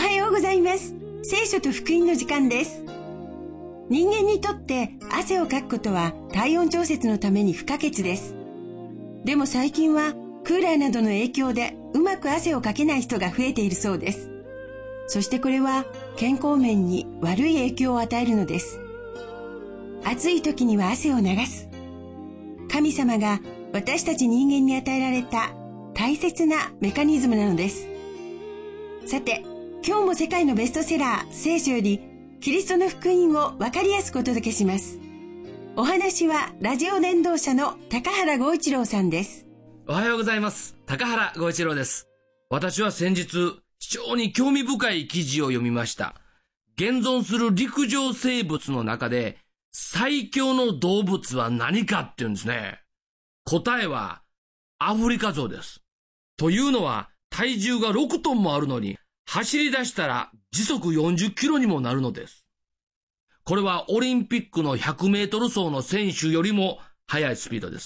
はようございます。聖書と福音の時間です。人間にとって汗をかくことは体温調節のために不可欠です。でも最近はクーラーなどの影響でうまく汗をかけない人が増えているそうです。そしてこれは健康面に悪い影響を与えるのです。暑い時には汗を流す。神様が私たち人間に与えられた大切なメカニズムなのです。さて、今日も世界のベストセラー聖書よりキリストの福音をわかりやすくお届けします。お話はラジオ伝道者の高原剛一郎さんです。 おはようございます。高原剛一郎です。私は先日非常に興味深い記事を読みました。現存する陸上生物の中で最強の動物は何かっていうんですね。答えはアフリカゾウです。というのは体重が6トンもあるのに走り出したら時速40キロにもなるのです。これはオリンピックの100メートル走の選手よりも速いスピードです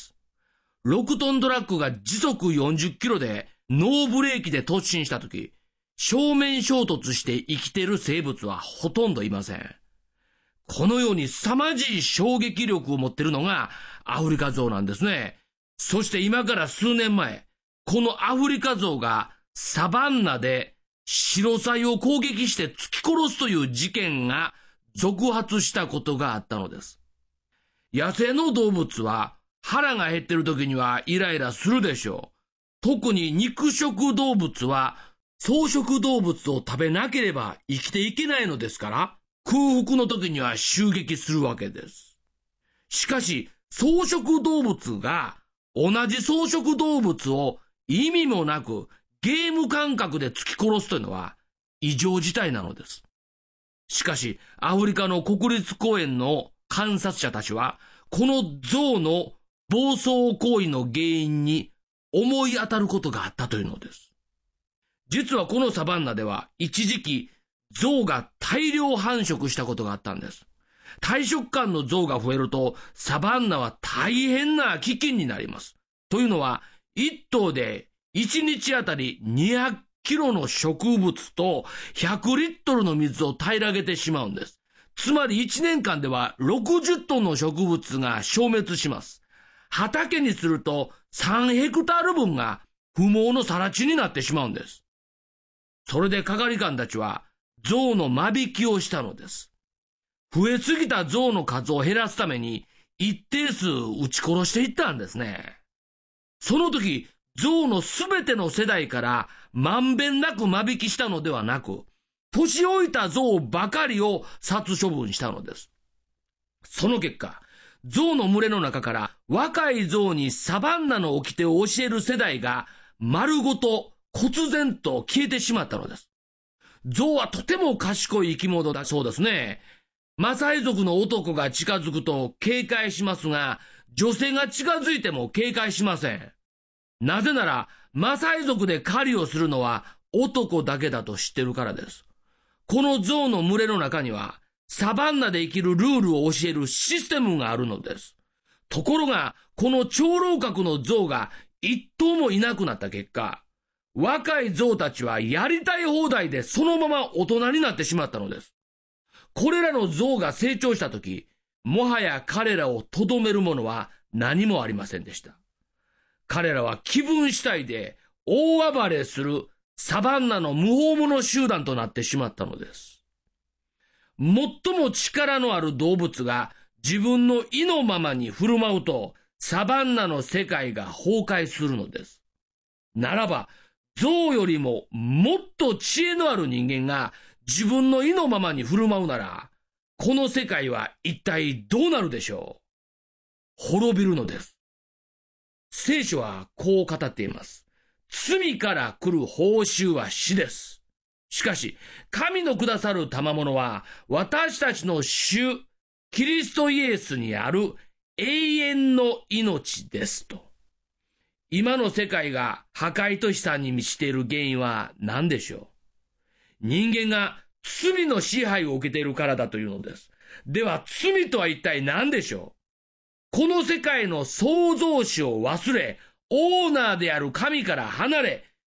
。6トントラックが時速40キロでノーブレーキで突進したとき、正面衝突して生きている生物はほとんどいません。このように凄まじい衝撃力を持っているのがアフリカゾウなんですね。そして今から数年前、このアフリカゾウがサバンナでシロサイを攻撃して突き殺すという事件が続発したことがあったのです。野生の動物は腹が減っている時にはイライラするでしょう。特に肉食動物は草食動物を食べなければ生きていけないのですから、空腹の時には襲撃するわけです。しかし、草食動物が同じ草食動物を意味もなくゲーム感覚で突き殺すというのは異常事態なのです。しかし、アフリカの国立公園の観察者たちは、この象の暴走行為の原因に思い当たることがあったというのです。実はこのサバンナでは一時期象が大量繁殖したことがあったんです。大食漢の象が増えるとサバンナは大変な飢饉になります。というのは一頭で1日あたり200キロの植物と100リットルの水を平らげてしまうんです。つまり1年間では60トンの植物が消滅します。畑にすると3ヘクタール分が不毛の更地になってしまうんです。それで係官たちは象の間引きをしたのです。増えすぎた象の数を減らすために一定数撃ち殺していったんですね。その時、象のすべての世代からまんべんなく間引きしたのではなく、年老いた象ばかりを殺処分したのです。その結果、象の群れの中から若い象にサバンナの掟を教える世代が丸ごと忽然と消えてしまったのです。象はとても賢い生き物だそうですね。マサイ族の男が近づくと警戒しますが、女性が近づいても警戒しません。なぜなら、マサイ族で狩りをするのは男だけだと知ってるからです。この象の群れの中には、サバンナで生きるルールを教えるシステムがあるのです。ところが、この長老角の象が一頭もいなくなった結果、若い象たちはやりたい放題でそのまま大人になってしまったのです。これらの象が成長したとき、もはや彼らをとどめるものは何もありませんでした。彼らは気分次第で大暴れするサバンナの無法者集団となってしまったのです。最も力のある動物が自分の意のままに振る舞うと、サバンナの世界が崩壊するのです。ならば、象よりももっと知恵のある人間が自分の意のままに振る舞うなら、この世界は一体どうなるでしょう？滅びるのです。聖書はこう語っています。罪から来る報酬は死です。しかし、神のくださる賜物は、私たちの主、キリストイエスにある永遠の命ですと。今の世界が破壊と悲惨に満ちている原因は何でしょう？人間が罪の支配を受けているからだというのです。では罪とは一体何でしょう？この世界の創造主を忘れ、オーナーである神から離れ、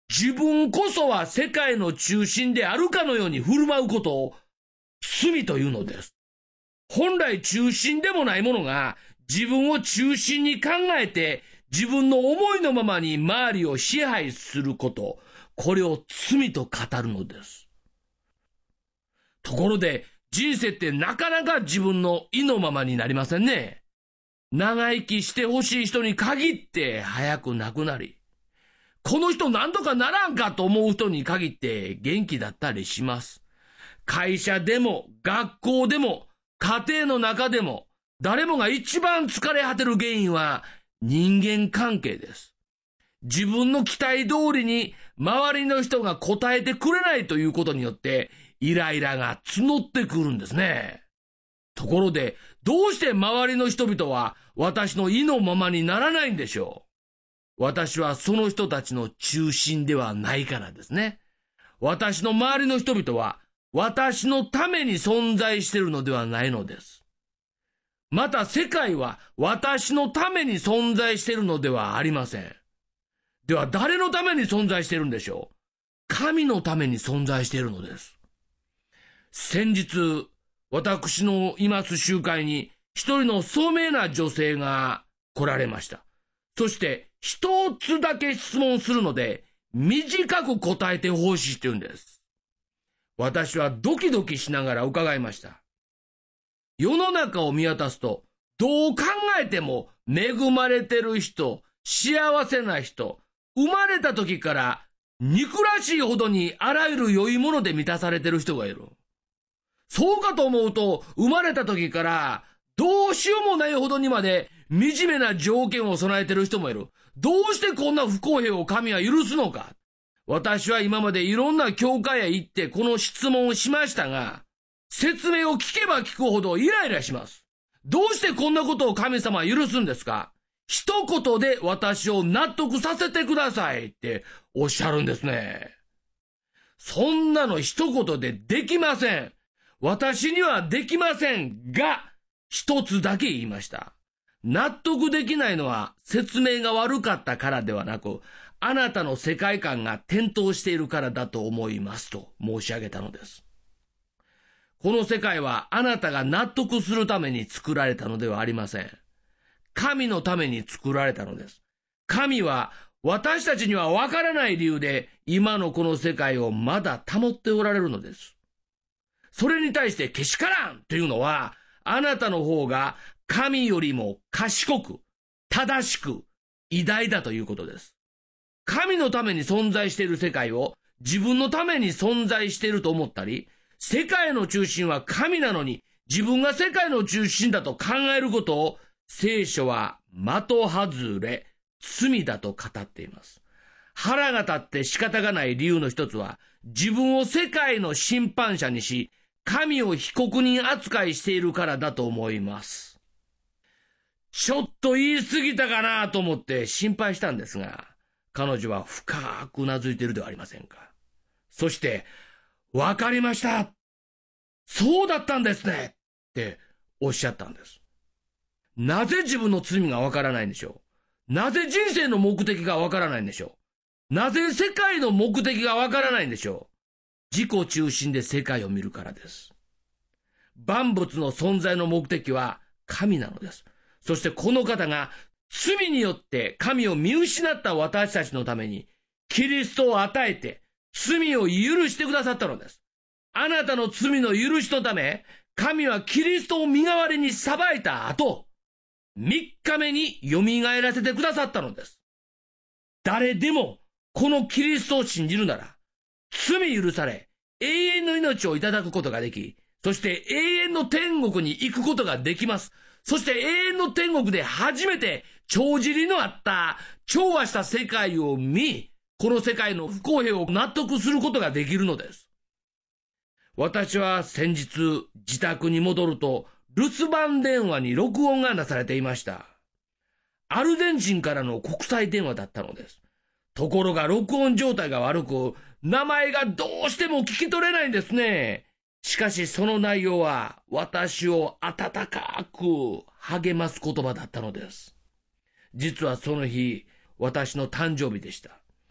自分こそは世界の中心であるかのように振る舞うことを罪というのです。本来中心でもないものが自分を中心に考えて自分の思いのままに周りを支配すること、これを罪と語るのです。ところで人生ってなかなか自分の意のままになりませんね。長生きしてほしい人に限って早く亡くなり、この人なんとかならんかと思う人に限って元気だったりします。会社でも学校でも家庭の中でも誰もが一番疲れ果てる原因は人間関係です。自分の期待通りに周りの人が応えてくれないということによってイライラが募ってくるんですね。ところでどうして周りの人々は私の意のままにならないんでしょう。私はその人たちの中心ではないからですね。私の周りの人々は私のために存在しているのではないのです。また世界は私のために存在しているのではありません。では誰のために存在しているんでしょう。神のために存在しているのです。先日、私のいます集会に一人の聡明な女性が来られました。そして一つだけ質問するので短く答えてほしいって言うんです。私はドキドキしながら伺いました。世の中を見渡すとどう考えても恵まれてる人、幸せな人、生まれた時から憎らしいほどにあらゆる良いもので満たされてる人がいる。そうかと思うと生まれた時からどうしようもないほどにまで惨めな条件を備えてる人もいる。どうしてこんな不公平を神は許すのか。私は今までいろんな教会へ行ってこの質問をしましたが、説明を聞けば聞くほどイライラします。どうしてこんなことを神様は許すんですか。一言で私を納得させてくださいっておっしゃるんですね。そんなの一言でできません。私にはできませんが、一つだけ言いました。納得できないのは説明が悪かったからではなく、あなたの世界観が転倒しているからだと思いますと申し上げたのです。この世界はあなたが納得するために作られたのではありません。神のために作られたのです。神は私たちにはわからない理由で今のこの世界をまだ保っておられるのです。それに対してけしからんというのは、あなたの方が神よりも賢く、正しく、偉大だということです。神のために存在している世界を自分のために存在していると思ったり、世界の中心は神なのに自分が世界の中心だと考えることを聖書は的外れ、罪だと語っています。腹が立って仕方がない理由の一つは、自分を世界の審判者にし、神を被告人扱いしているからだと思います。ちょっと言い過ぎたかなと思って心配したんですが、彼女は深くうなずいているではありませんか。そして、わかりました。そうだったんですねっておっしゃったんです。なぜ自分の罪がわからないんでしょう。なぜ人生の目的がわからないんでしょう。なぜ世界の目的がわからないんでしょう。自己中心で世界を見るからです。万物の存在の目的は神なのです。そしてこの方が罪によって神を見失った私たちのためにキリストを与えて罪を許してくださったのです。あなたの罪の許しのため、神はキリストを身代わりに裁いた後、3日目に蘇らせてくださったのです。誰でもこのキリストを信じるなら、罪許され、永遠の命をいただくことができ、そして永遠の天国に行くことができます。そして永遠の天国で初めて帳尻のあった調和した世界を見、この世界の不公平を納得することができるのです。私は先日自宅に戻ると留守番電話に録音がなされていました。アルゼンチンからの国際電話だったのです。ところが録音状態が悪く、名前がどうしても聞き取れないんですね。しかしその内容は私を温かく励ます言葉だったのです。実はその日、私の誕生日でした。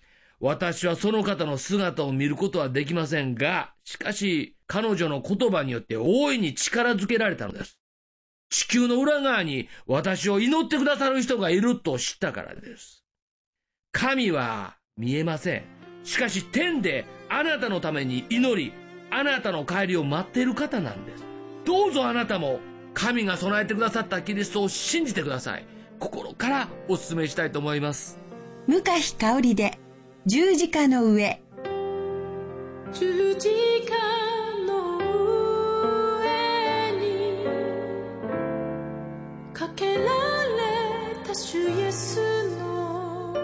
私はその方の姿を見ることはできませんが、しかし彼女の言葉によって大いに力づけられたのです。地球の裏側に私を祈ってくださる人がいると知ったからです。神は見えません。しかし天であなたのために祈り、あなたの帰りを待っている方なんです。どうぞあなたも神が備えてくださったキリストを信じてください。心からお勧めしたいと思います。 向日香織で十字架の上。 十字架の上にかけられた主イエスの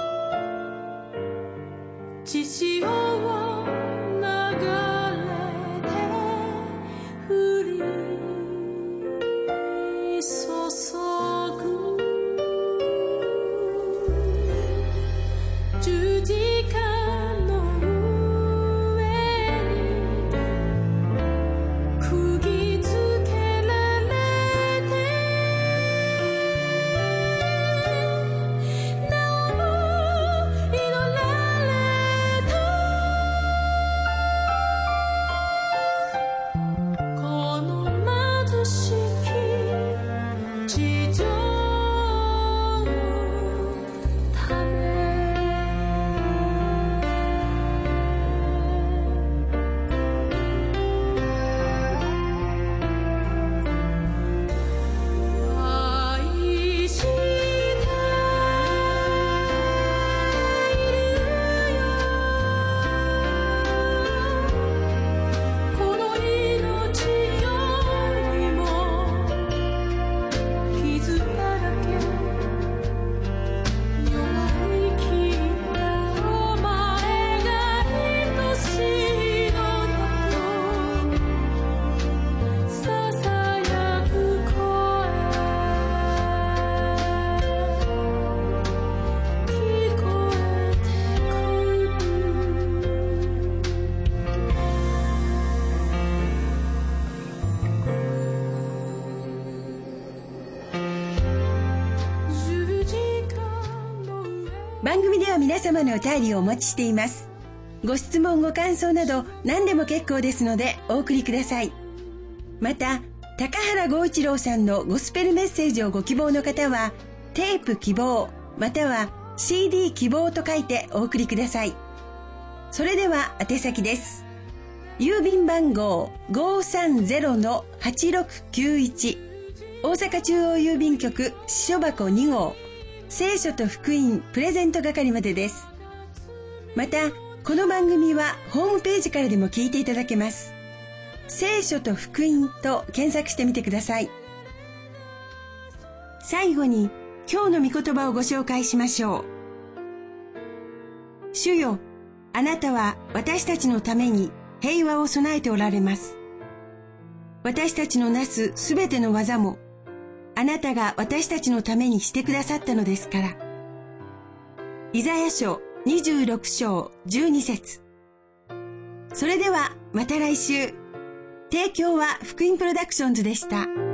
血潮を流れて降り注ぐ十字架の上に釘付けられてなお祈られたこの貧しき地上のため愛しているよこの命よりも傷だらけ弱いきったお前が愛しいのだとささやく声聞こえてくる十字架の上番組では皆様のお便りをお待ちしています。ご質問ご感想など何でも結構ですのでお送りください。また高原剛一郎さんのゴスペルメッセージをご希望の方はテープ希望または CD 希望と書いてお送りください。それでは宛先です。郵便番号 530-8691 大阪中央郵便局支所箱2号聖書と福音プレゼント係までです。またこの番組はホームページからでも聞いていただけます。聖書と福音と検索してみてください。最後に今日の御言葉をご紹介しましょう。主よ、あなたは私たちのために平和を備えておられます。私たちのなすすべての技もあなたが私たちのためにしてくださったのですから。イザヤ書26章12節。それではまた来週。提供は福音プロダクションズでした。